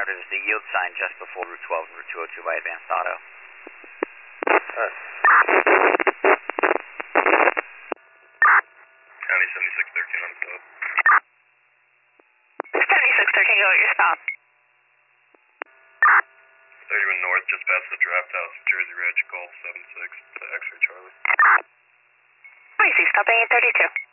there's the yield sign just before Route 12 and Route 202 by Advanced Auto. County 7613 on the code. 7613, go at your stop. 31 north, just past the draft house, Jersey Ridge, Golf 76 to X-ray Charlie. I see, stopping at 32.